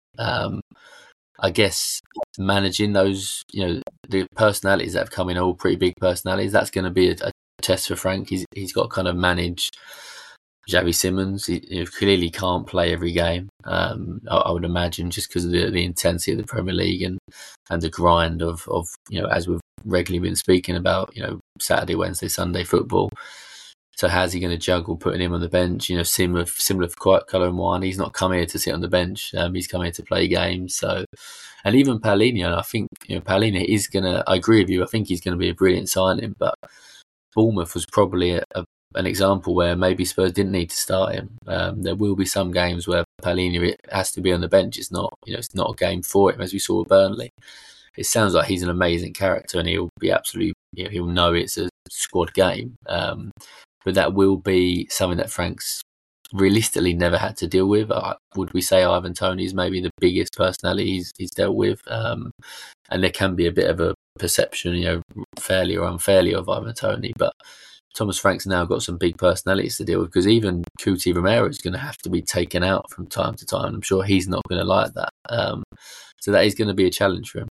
I guess managing those, you know, the personalities that have come in, all pretty big personalities, that's going to be a test for Frank. He's got to kind of manage Xavi Simons. He clearly can't play every game, I would imagine, just because of the intensity of the Premier League and the grind of, you know, as we've regularly been speaking about, you know, Saturday, Wednesday, Sunday football. So how's he going to juggle putting him on the bench? You know, similar for Kolo Muani. He's not come here to sit on the bench. He's come here to play games. So, and even Paulinho, I think, you know, Paulinho is going to, I agree with you, I think he's going to be a brilliant signing, but Bournemouth was probably an example where maybe Spurs didn't need to start him. There will be some games where Paulinho has to be on the bench. It's not, you know, it's not a game for him, as we saw with Burnley. It sounds like he's an amazing character, and he'll be absolutely, you know, he'll know it's a squad game. But that will be something that Frank's realistically never had to deal with. Would we say Ivan Toney is maybe the biggest personality he's dealt with? And there can be a bit of a perception, you know, fairly or unfairly, of Ivan Toney. But Thomas Frank's now got some big personalities to deal with, because even Cuti Romero is going to have to be taken out from time to time. I'm sure he's not going to like that. So that is going to be a challenge for him.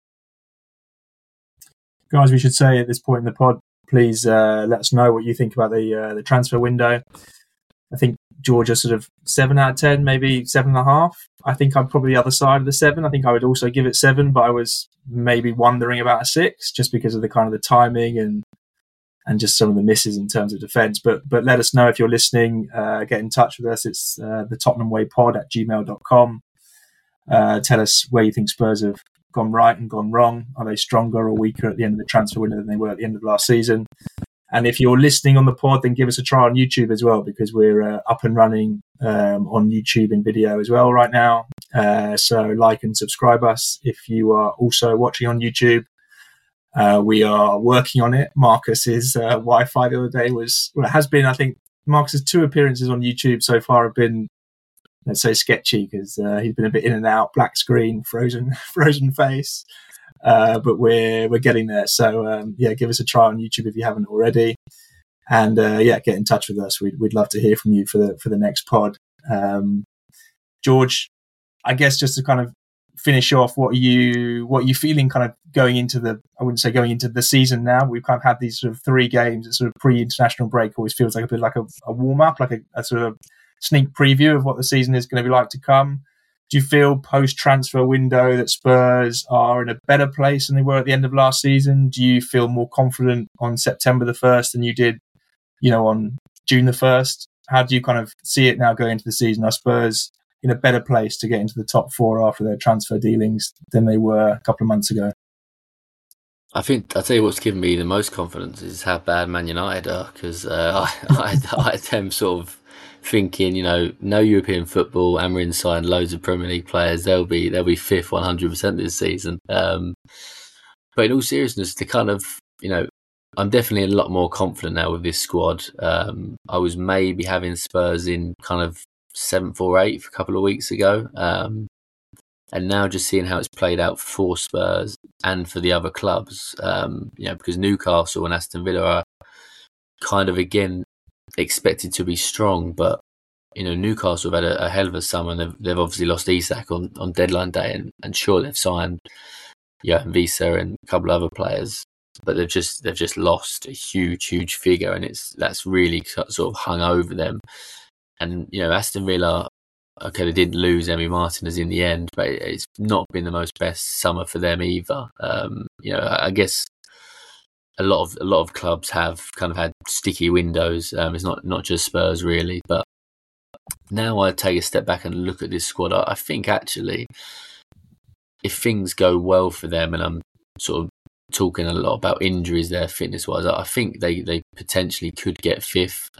Guys, we should say at this point in the pod, please let us know what you think about the transfer window. I think Georgia sort of 7 out of 10, maybe 7.5. I think I'm probably the other side of the 7. I think I would also give it 7, but I was maybe wondering about a 6 just because of the kind of the timing and just some of the misses in terms of defence. But let us know if you're listening. Get in touch with us. It's the Tottenham Way Pod at gmail.com. Tell us where you think Spurs have gone right and gone wrong. Are they stronger or weaker at the end of the transfer window than they were at the end of last season? And if you're listening on the pod, then give us a try on YouTube as well, because we're up and running on YouTube in video as well right now. So like and subscribe us if you are also watching on YouTube. We are working on it. Marcus's Wi-Fi the other day has been, I think, Marcus's 2 appearances on YouTube so far have been, let's say, sketchy, because he's been a bit in and out, black screen, frozen face. But we're getting there. So give us a try on YouTube if you haven't already, and get in touch with us. We'd love to hear from you for the next pod. George, I guess just to kind of finish off, what are you feeling kind of going into the season now? We've kind of had these sort of 3 games. It's sort of pre-international break always feels like a bit like a warm up, like a sort of sneak preview of what the season is going to be like to come. Do you feel post-transfer window that Spurs are in a better place than they were at the end of last season? Do you feel more confident on September the 1st than you did, you know, on June the 1st? How do you kind of see it now going into the season? Are Spurs in a better place to get into the top 4 after their transfer dealings than they were a couple of months ago? I think I'll tell you what's given me the most confidence is how bad Man United are, because I had them sort of thinking, no European football. Amorim signed loads of Premier League players. They'll be fifth 100% this season. But in all seriousness, the kind of I'm definitely a lot more confident now with this squad. I was maybe having Spurs in kind of 7th or 8th a couple of weeks ago. And now just seeing how it's played out for Spurs and for the other clubs, because Newcastle and Aston Villa are kind of, again, expected to be strong. But, Newcastle have had a hell of a summer. They've obviously lost Isak on deadline day. And sure, they've signed Visa and a couple of other players. But they've just lost a huge figure, and that's really sort of hung over them. And Aston Villa, okay, they didn't lose Emi Martinez in the end, but it's not been the most best summer for them either. I guess a lot of clubs have kind of had sticky windows. It's not just Spurs really, but now I take a step back and look at this squad. I think actually, if things go well for them, and I'm sort of talking a lot about injuries there, fitness-wise, I think they potentially could get 5th.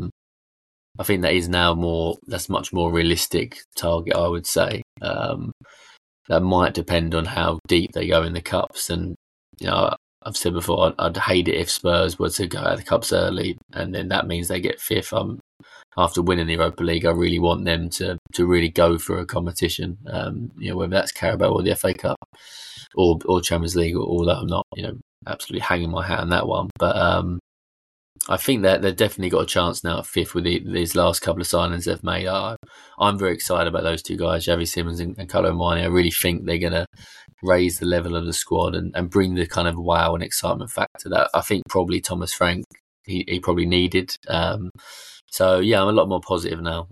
I think that is now that's much more realistic target, I would say. That might depend on how deep they go in the cups. And, I've said before, I'd hate it if Spurs were to go out of the cups early, and then that means they get 5th. After winning the Europa League, I really want them to really go for a competition, whether that's Carabao or the FA Cup or Champions League, although I'm not, absolutely hanging my hat on that one. But I think that they've definitely got a chance now at 5th with these last couple of signings they've made. I'm very excited about those two guys, Xavi Simons and Kolo Muani. I really think they're going to raise the level of the squad and bring the kind of wow and excitement factor that I think probably Thomas Frank he probably needed. So yeah, I'm a lot more positive now.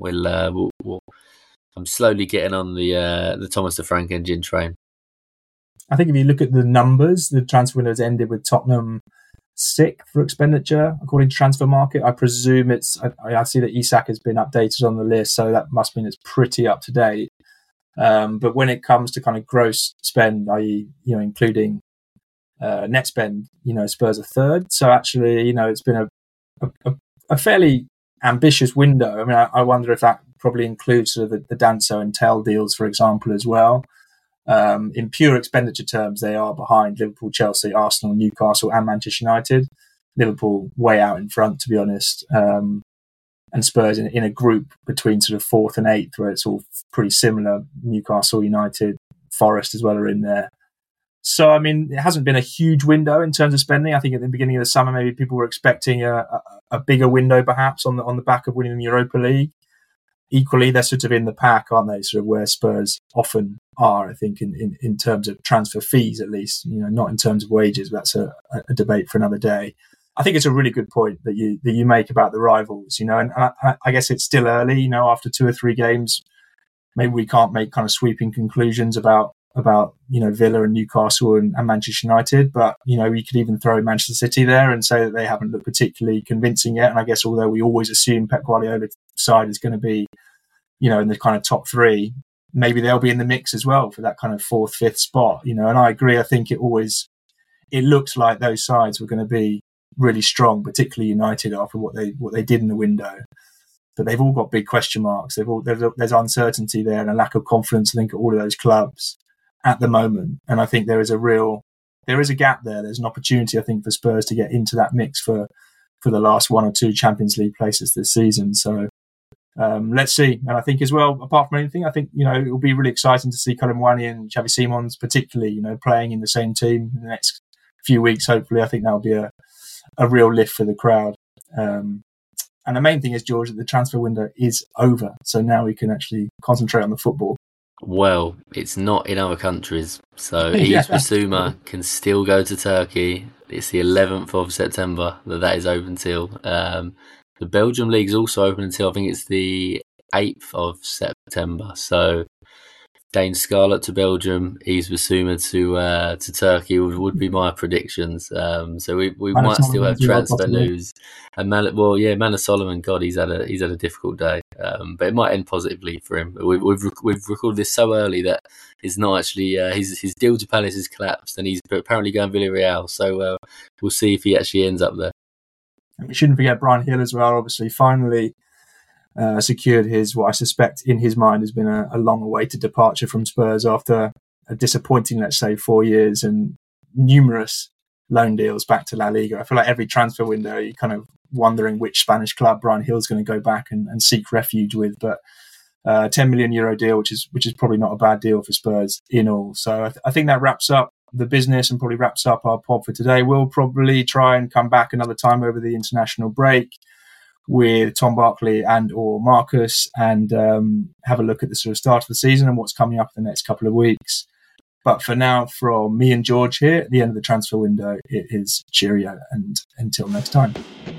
I'm slowly getting on the Thomas de Frank engine train. I think if you look at the numbers, the transfer window has ended with Tottenham 6th for expenditure, according to Transfer Market. I presume I see that Isak has been updated on the list, so that must mean it's pretty up to date. But when it comes to kind of gross spend, i.e., including net spend, Spurs are 3rd. So actually, it's been a fairly ambitious window. I mean, I wonder if that probably includes sort of the Danso and Tell deals, for example, as well. In pure expenditure terms, they are behind Liverpool, Chelsea, Arsenal, Newcastle and Manchester United. Liverpool way out in front, to be honest. And Spurs in a group between sort of 4th and 8th, where it's all pretty similar. Newcastle, United, Forest as well are in there. So, I mean, it hasn't been a huge window in terms of spending. I think at the beginning of the summer, maybe people were expecting a bigger window, perhaps, on the back of winning the Europa League. Equally, they're sort of in the pack, aren't they? Sort of where Spurs often are, I think, in terms of transfer fees, at least. Not in terms of wages. That's a debate for another day. I think it's a really good point that you make about the rivals. And I guess it's still early. After 2 or 3 games, maybe we can't make kind of sweeping conclusions about Villa and Newcastle and Manchester United, but we could even throw Manchester City there and say that they haven't looked particularly convincing yet. And I guess although we always assume Pep Guardiola's side is going to be in the kind of top 3, maybe they'll be in the mix as well for that kind of 4th, 5th spot. And I agree. I think it looks like those sides were going to be really strong, particularly United after what they did in the window. But they've all got big question marks. There's uncertainty there and a lack of confidence, I think, at all of those clubs at the moment. And I think there is a gap there. There's an opportunity, I think, for Spurs to get into that mix for the last 1 or 2 Champions League places this season. So let's see. And I think as well, apart from anything, I think, it will be really exciting to see Kolo Muani and Xavi Simons particularly, playing in the same team in the next few weeks, hopefully. I think that'll be a real lift for the crowd. And the main thing is, George, that the transfer window is over. So now we can actually concentrate on the football. Well, it's not in other countries. So Yves Bissouma can still go to Turkey. It's the 11th of September that is open till. The Belgium League is also open until, I think it's the 8th of September. So Dane Scarlett to Belgium, Yves Bissouma to Turkey would be my predictions. So we might still have transfer news. And Manor Solomon, God, he's had a difficult day. But it might end positively for him. We've recorded this so early that it's not actually his deal to Palace has collapsed, and he's apparently going Villarreal. So we'll see if he actually ends up there. And we shouldn't forget Bryan Gil as well. Obviously, finally secured his, what I suspect in his mind has been a long-awaited departure from Spurs after a disappointing, let's say, 4 years and numerous loan deals back to La Liga. I feel like every transfer window, you're kind of wondering which Spanish club Bryan Gil's going to go back and seek refuge with. But €10 million deal, which is probably not a bad deal for Spurs in all. So I think that wraps up the business and probably wraps up our pod for today. We'll probably try and come back another time over the international break with Tom Barkley and or Marcus and have a look at the sort of start of the season and what's coming up in the next couple of weeks. But for now, from me and George here at the end of the transfer window, it is cheerio and until next time.